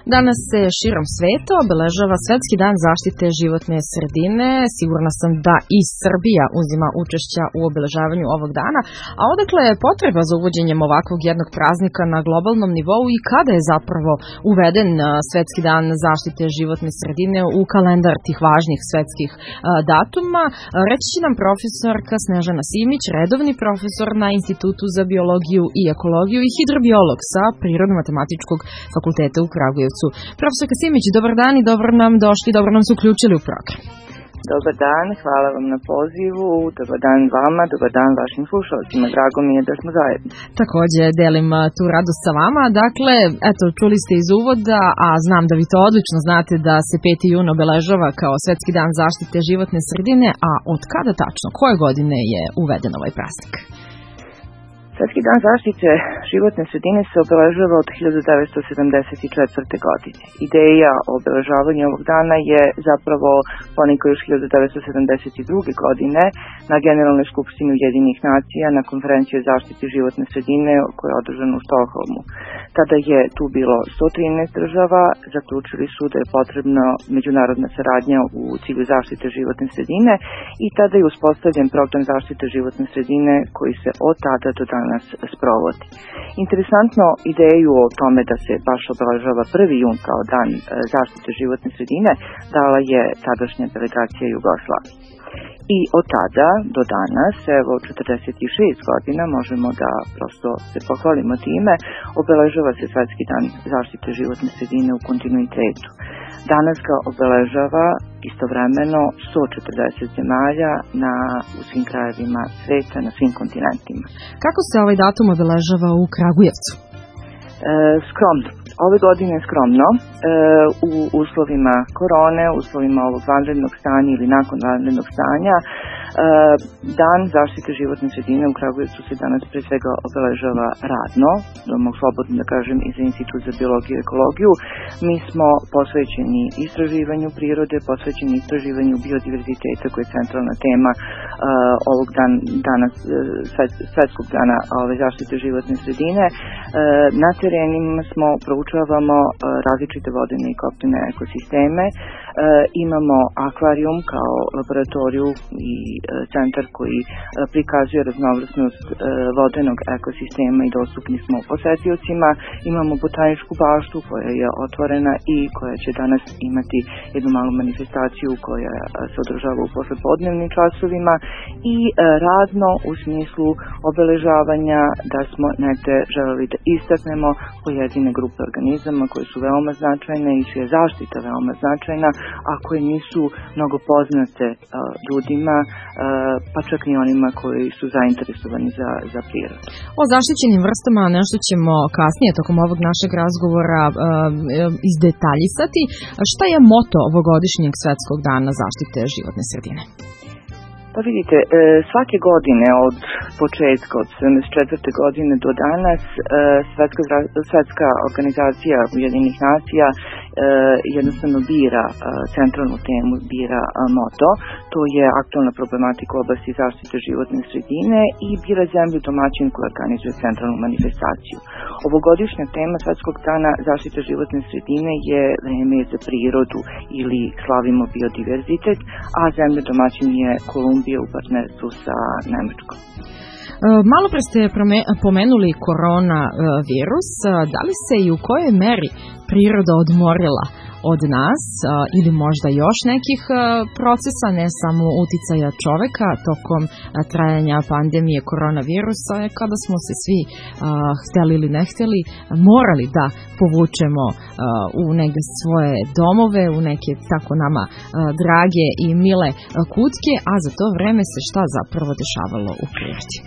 Danas se širom sveta obeležava Svetski dan zaštite životne sredine. Sigurna sam da i Srbija uzima učešća u obeležavanju ovog dana. A odakle je potreba za uvođenjem ovakvog jednog praznika na globalnom nivou i kada je zapravo uveden Svetski dan zaštite životne sredine u kalendar tih važnih svetskih datuma? Reći će nam profesorka Snežana Simić, redovni profesor na Institutu za biologiju i ekologiju i hidrobiolog sa Prirodno-matematičkog fakulteta u Kragujevcu. Profesorka Simić, dobar dan i dobro nam došli, dobro nam se uključili u program. Dobar dan, hvala vam na pozivu, dobar dan vama, dobar dan vašim slušalcima, drago mi je da smo zajedno. Takođe delim tu radost sa vama, dakle, eto, čuli ste iz uvoda, a znam da vi to odlično znate da se 5. jun obeležava kao Svetski dan zaštite životne sredine, a od kada tačno, koje godine je uveden ovaj praznik? Svetski dan zaštite životne sredine se obeležava od 1974. godine. Ideja o obeležavanju ovog dana je zapravo ponikla još 1972. godine na Generalnoj skupštini Ujedinjenih nacija na konferenciji o zaštiti životne sredine koja je održana u Stokholmu. Tada je tu bilo 113 država, zaključili su da je potrebna međunarodna saradnja u cilju zaštite životne sredine i tada je uspostavljen program zaštite životne sredine koji se od tada do danas sprovodi. Interesantno, ideju o tome da se baš obeležava 1. jun kao dan zaštite životne sredine dala je tadašnja delegacija Jugoslavije. I od tada do danas, evo 46 godina, možemo da prosto se pohvalimo time, obeležava se Svetski dan zaštite životne sredine u kontinuitetu. Danas ga obeležava istovremeno 140 zemalja u svim krajevima sveta, na svim kontinentima. Kako se ovaj datum obeležava u Kragujevcu? Skromno. Ove godine je skromno, u uslovima korone, uslovima ovog vanrednog stanja ili nakon vanrednog stanja. Dan zaštite životne sredine u Kragujevcu se danas pre svega obeležava radno, mogu slobodno da kažem i za Institut za biologiju i ekologiju. Mi smo posvećeni istraživanju prirode, posvećeni istraživanju biodiverziteta koja je centralna tema ovog dana, Svetskog dana zaštite životne sredine. Na terenima smo proučavamo različite vodene i kopnene ekosisteme. Imamo akvarijum kao laboratoriju i centar koji prikazuje raznovrsnost vodenog ekosistema i dostupni smo posetiocima. Imamo botaničku baštu koja je otvorena i koja će danas imati jednu malu manifestaciju koja se održava u poslepodnevnim časovima i radno u smislu obeležavanja da smo negde želeli da istaknemo pojedine grupe organizama koje su veoma značajne i čija je zaštita veoma značajna, a koje nisu mnogo poznate ljudima, pa čak i onima koji su zainteresovani za prirodu. O zaštićenim vrstama nešto ćemo kasnije tokom ovog našeg razgovora izdetaljisati. Šta je moto ovogodišnjeg Svetskog dana zaštite životne sredine? Pa vidite, svake godine od početka, od 74. godine do danas, Svetska organizacija Ujedinjenih nacija jednostavno bira centralnu temu, bira moto. To je aktualna problematika u oblasti zaštite životne sredine i bira zemlju domaćin koja organizuje centralnu manifestaciju. Ovogodišnja tema Svetskog dana zaštite životne sredine je vreme za prirodu ili slavimo biodiverzitet, a zemlja domaćin je Kolumbija u partnerstvu sa Nemačkom. Malo pre ste pomenuli koronavirus. Da li se i u kojoj meri priroda odmorila od nas ili možda još nekih procesa, ne samo uticaja čoveka tokom trajanja pandemije koronavirusa, kada smo se svi, hteli ili ne hteli, morali da povučemo u negde svoje domove, u neke tako nama drage i mile kutke, a za to vreme se šta zapravo dešavalo u prirodi?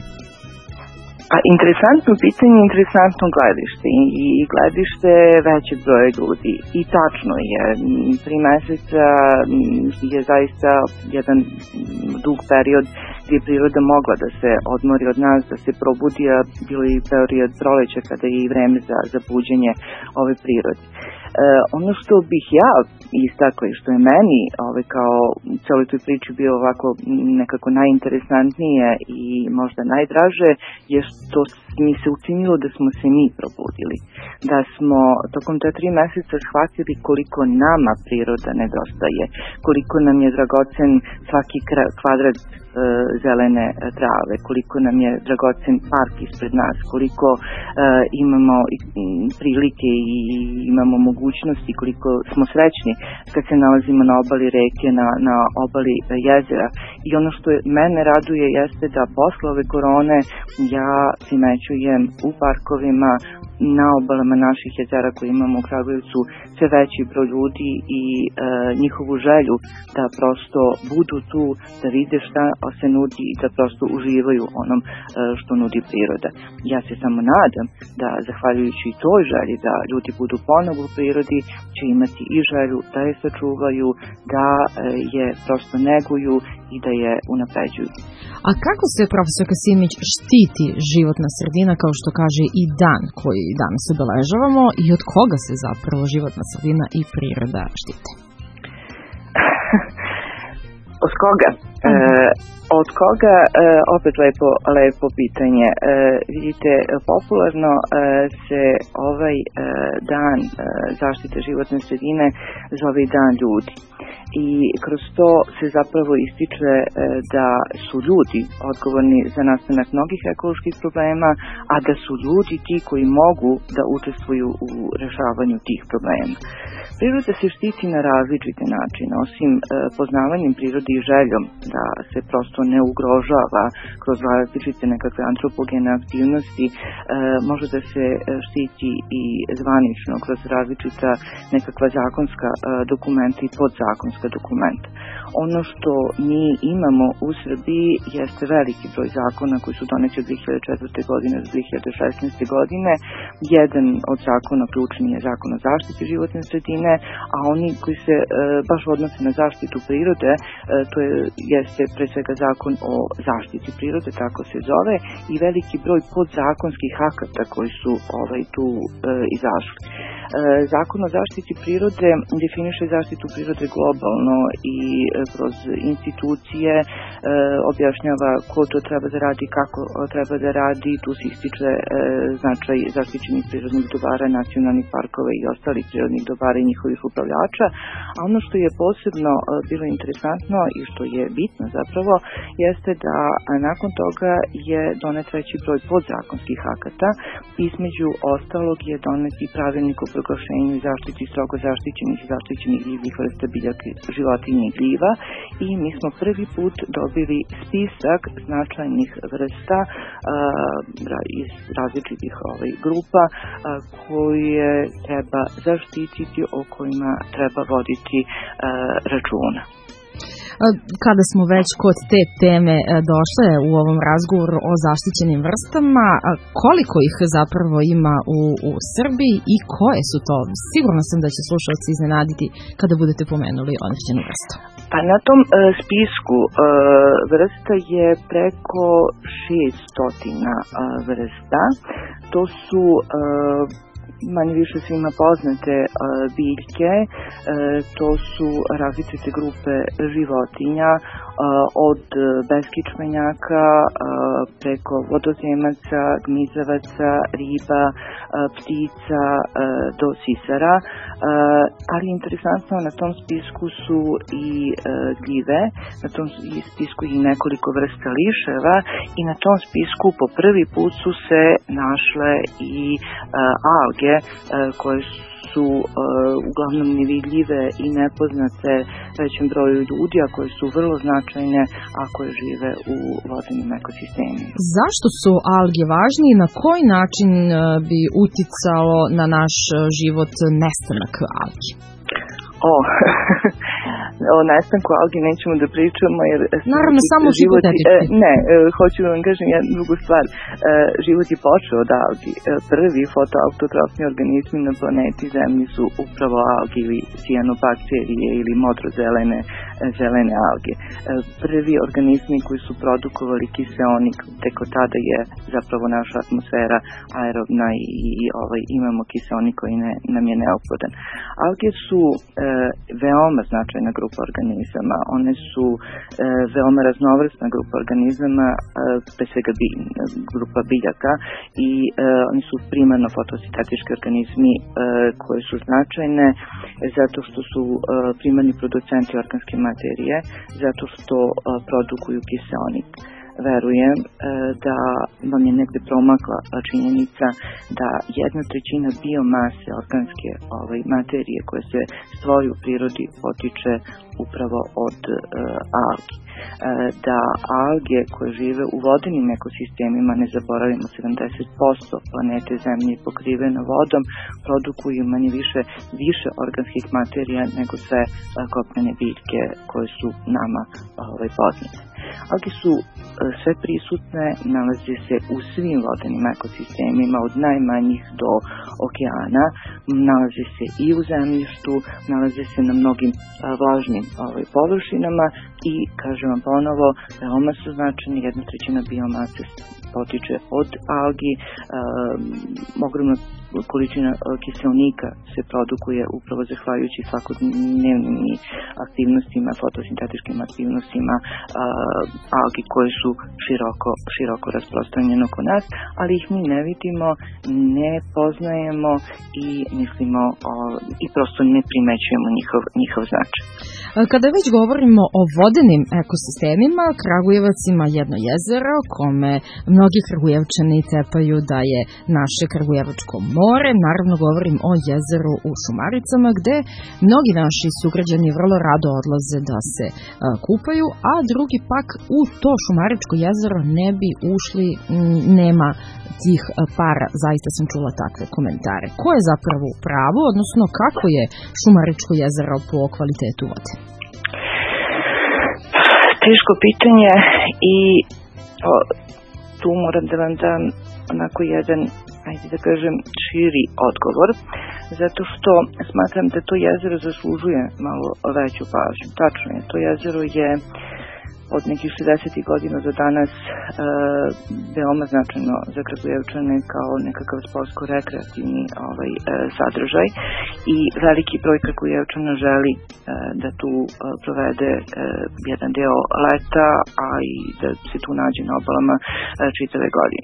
A interesantno pitanje, interesantno gledište i gledište većeg broja ljudi. I tačno je, 3 meseca je zaista jedan dug period gdje je priroda mogla da se odmori od nas, da se probudi, a bilo i period proleća kada je i vreme za buđenje ove prirode. Ono što bih ja istakla i što je meni kao celoj toj priči bio ovako nekako najinteresantnije i možda najdraže je što mi se učinilo da smo se mi probudili. Da smo tokom te 3 meseca shvatili koliko nama priroda nedostaje, koliko nam je dragocen svaki kvadrat zelene trave, koliko nam je dragocen park ispred nas, koliko imamo prilike i imamo mogućnosti, koliko smo srećni kad se nalazimo na obali reke, na obali jezera. I ono što mene raduje jeste da posle ove korone ja primećujem u parkovima, na obalama naših jezera koje imamo u Kragujevcu sve veći broj ljudi i njihovu želju da prosto budu tu, da vide šta se nudi i da prosto uživaju onom što nudi priroda. Ja se samo nadam da zahvaljujući toj želji da ljudi budu ponovo u prirodi će imati i želju da je sačuvaju, da je prosto neguju i da je unapređuju. A kako se, profesor Kasimić, štiti životna sredina, kao što kaže i dan koji danas obeležavamo, i od koga se zapravo životna sredina i priroda štite? Od koga? Od koga, opet lepo pitanje. Vidite, popularno se ovaj dan zaštite životne sredine zove dan ljudi. I kroz to se zapravo ističe da su ljudi odgovorni za nastanak mnogih ekoloških problema, a da su ljudi ti koji mogu da učestvuju u rešavanju tih problema. Priroda se štiti na različite načine, osim poznavanjem prirode i željom da se prosto ne ugrožava kroz različite nekakve antropogene aktivnosti, može da se štiti i zvanično kroz različita nekakva zakonska dokumenta i podzakonska dokumenta. Ono što mi imamo u Srbiji jeste veliki broj zakona koji su doneti od 2004. godine do 2016. godine. Jedan od zakona ključni je zakon o zaštiti životne sredine, a oni koji se baš odnose na zaštitu prirode, to jeste pre svega zakon o zaštiti prirode, tako se zove, i veliki broj podzakonskih akata koji su tu izašli. Zakon o zaštiti prirode definiše zaštitu prirode globalno i kroz institucije objašnjava ko to treba da radi, kako treba da radi, tu se ističe značaj zaštićenih prirodnih dobara, nacionalnih parkova i ostalih prirodnih dobara i njihovih upravljača, a ono što je posebno bilo interesantno i što je bitno zapravo jeste da nakon toga je donet veći broj podzakonskih akata, između ostalog je donet i pravilnik o proglašenju i zaštiti strogo zaštićenih divljih vrsta biljaka, životinja i gljiva, i mi smo prvi put dobili spisak značajnih vrsta iz različitih grupa koje treba zaštititi, o kojima treba voditi računa. Kada smo već kod te teme došle u ovom razgovoru o zaštićenim vrstama, koliko ih zapravo ima u Srbiji i koje su to? Sigurno sam da će slušalci iznenaditi kada budete pomenuli određenu vrstu. Pa na tom spisku vrsta je preko 600 vrsta. To su manje više svima poznate biljke, to su različite grupe životinja, od beskičmenjaka preko vodozemaca, gmizavaca, riba, ptica do sisara, ali interesantno na tom spisku su i gljive, na tom spisku i nekoliko vrsta liševa i na tom spisku po prvi put su se našle i alge koje su uglavnom nevidljive i nepoznate većem broju ljudi, a koje su vrlo značajne, a koje žive u vodenim ekosistemima. Zašto su alge važni i na koji način bi uticalo na naš život nestanak algi? O nestanku algi nećemo da pričamo jer naravno samo hoću da vam kažem jednu drugu stvar. Život je počeo od algi. Prvi fotoautotrofni organizmi na planeti Zemlji su upravo algi ili cijanobakterije ili modrozelene zelene alge. Prvi organizmi koji su produkovali kiseonik, tek od tada je zapravo naša atmosfera aerobna i imamo kiseonik koji nam je neophodan. Alge su veoma značajna grupa organizama, one su veoma raznovrsna grupa organizama, pre svega grupa biljaka i oni su primarno fotosintetički organizmi koji su značajne zato što su primarni producenti organske materije, zato što produkuju kiseonik. Verujem da vam je negde promakla činjenica da 1/3 biomase organske materije koje se stvori u prirodi potiče upravo od algi. Da alge koje žive u vodenim ekosistemima, ne zaboravimo 70% planete Zemlje je pokriveno vodom, produkuju manje više organskih materija nego sve kopnene biljke koje su nama poznate. Alge su sve prisutne, nalaze se u svim vodenim ekosistemima od najmanjih do okeana, nalaze se i u zemljištu, nalaze se na mnogim vlažnim površinama i, kažem vam ponovo, veoma su značajni, 1/3 biomase potiče od algi, ogromna količina kiseonika se produkuje upravo zahvaljujući svakodnevnim aktivnostima, fotosintetičkim aktivnostima algi koje su široko rasprostranjene oko nas, ali ih mi ne vidimo, ne poznajemo i mislimo i prosto ne primećujemo njihov značaj. Kada već govorimo o vodenim ekosistemima, Kragujevac ima jedno jezero kome mnogi Kragujevčani tepaju da je naše Kragujevačko more. Naravno govorim o jezeru u Šumaricama gde mnogi naši sugrađani vrlo rado odlaze da se kupaju, a drugi pak u to Šumaričko jezero ne bi ušli, nema tih para. Zaista sam čula takve komentare. Ko je zapravo u pravu, odnosno kako je Šumaričko jezero po kvalitetu vode? Teško pitanje i tu moram da vam dam onako jedan, ajde da kažem, širi odgovor, zato što smatram da to jezero zaslužuje malo veću pažnju. Tačno je, to jezero je od nekih 60. godina do danas veoma značajno za Kragujevčane kao nekakav sportsko-rekreativni sadržaj i veliki broj Kragujevčana želi da tu provede jedan deo leta, a i da se tu nađe na obalama čitave godine.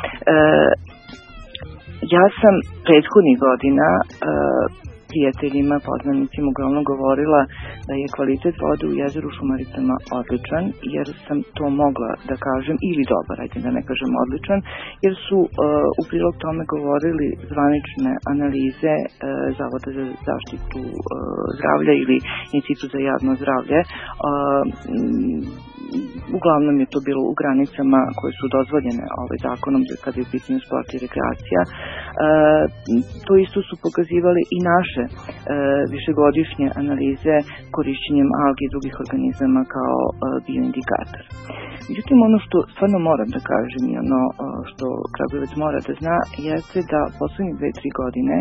Ja sam prethodnih godina prijateljima, poznanicima uglavnom govorila da je kvalitet vode u jezeru Šumaricama odličan, jer sam to mogla da kažem, ili dobar, ajde da ne kažem odličan, jer su u prilog tome govorili zvanične analize Zavoda za zaštitu zdravlja ili Institut za javno zdravlje. Uglavnom je to bilo u granicama koje su dozvoljene zakonom kada je u pitanju sport i rekreacija. To isto su pokazivali i naše višegodišnje analize korišćenjem algi i drugih organizama kao bioindikator. Međutim, ono što stvarno moram da kažem i ono što Kragujevac mora da zna jeste da poslednjih 2-3 godine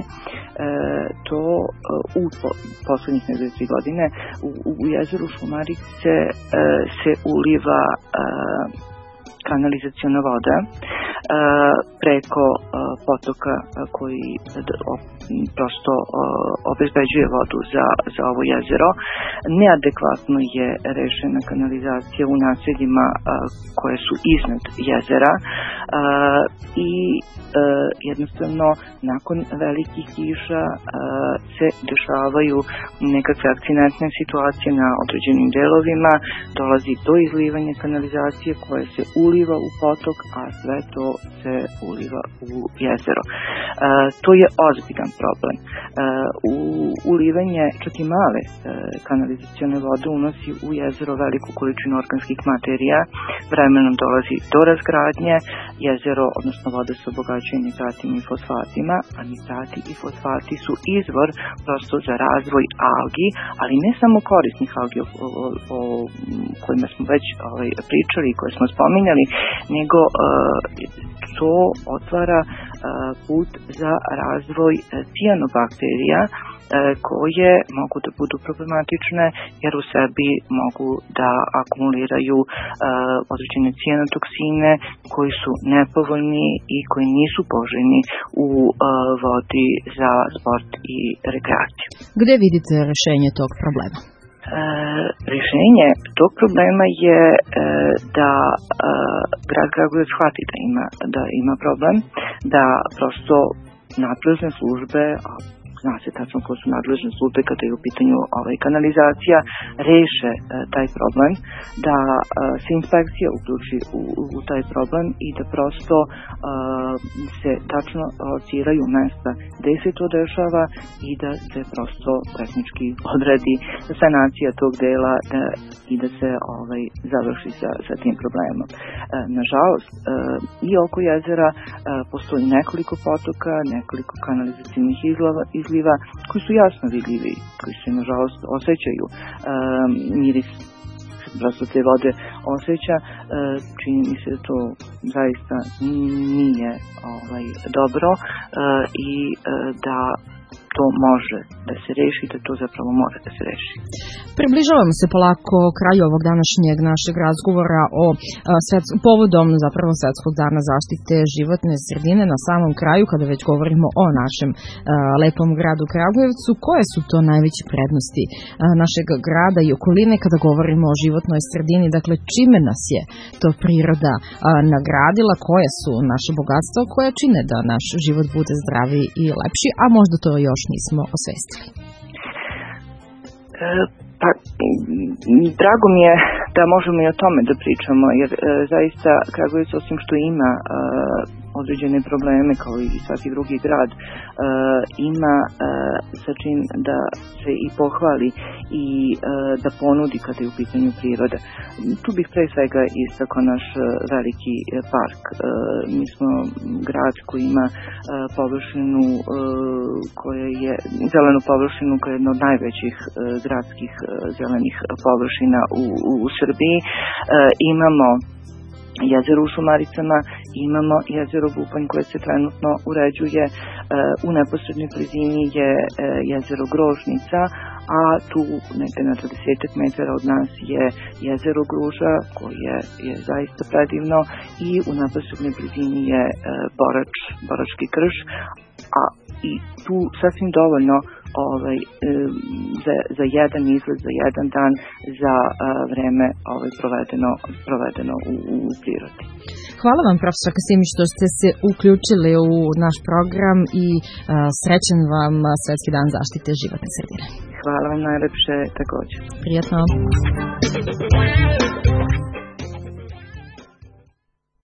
poslednjih 2-3 godine u jezeru Šumarice se uliva kanalizaciona voda preko potoka koji prosto obezbeđuje vodu za ovo jezero. Neadekvatno je rešena kanalizacija u naseljima koje su iznad jezera i jednostavno nakon velikih kiša se dešavaju nekakve akcidentne situacije na određenim delovima, dolazi do izlivanja kanalizacije koje se uliva u potok, a sve to se uliva u jezero. To je ozbiljan problem. Ulivanje čak i male kanalizacione vode unosi u jezero veliku količinu organskih materija, vremenom dolazi do razgradnje, jezero, odnosno voda se obogaćuje nitratima i fosfatima, a nitrati i fosfati su izvor prosto za razvoj algi, ali ne samo korisnih algi o kojima smo već pričali i koje smo spominjali, nego to otvara put za razvoj cijanobakterija koje mogu da budu problematične jer u sebi mogu da akumuliraju određene cijanotoksine koji su nepovoljni i koji nisu poželjni u vodi za sport i rekreaciju. Gde vidite rešenje tog problema? Rešenje tog problema je da grad Kragujevac shvati da ima problem, da prosto nadležne službe, zna se tačno ko su nadležne službe kada je u pitanju kanalizacija, reše taj problem, da se inspekcija uključi u taj problem i da prosto se tačno lociraju mesta gde se to dešava i da se prosto tehnički odradi sanacija tog dela i da se završi sa tim problemom. Nažalost, i oko jezera postoji nekoliko potoka, nekoliko kanalizacijnih izliva koji su jasno vidljivi, koji se nažalost osjećaju, miris prosto te vode osjeća, čini mi se da to zaista nije dobro i da to može da se reši, da to zapravo mora da se reši. Približavamo se polako kraju ovog današnjeg našeg razgovora o povodom zapravo Svetskog dana zaštite životne sredine. Na samom kraju, kada već govorimo o našem lepom gradu Kragujevcu, koje su to najveće prednosti našeg grada i okoline kada govorimo o životnoj sredini? Dakle, čime nas je to priroda nagradila, koje su naše bogatstva koje čine da naš život bude zdraviji i lepši, a možda to još nismo osvestili? Pa, drago mi je da možemo i o tome da pričamo, jer zaista Kragujevac, osim što ima određene probleme kao i svaki drugi grad, ima sa čim da se i pohvali i da ponudi kada je u pitanju priroda. Tu bih pre svega istakao naš veliki park. Mi smo grad koji ima površinu koja je zelenu površinu koja je jedna od najvećih gradskih zelenih površina u Srbiji. Imamo jezero u Šumaricama, imamo jezero Bupanj koje se trenutno uređuje, u neposrednoj blizini je jezero Grožnica, a tu negde na 20 metara od nas je jezero Gruža koje je zaista predivno i u neposrednoj blizini je Borački krš, a i tu sasvim dovoljno za jedan izlet, za jedan dan, za vreme provedeno u prirodi. Hvala vam, profesor Kasimić, što ste se uključili u naš program i srećan vam Svetski dan zaštite životne sredine. Hvala vam najlepše također. Prijatno.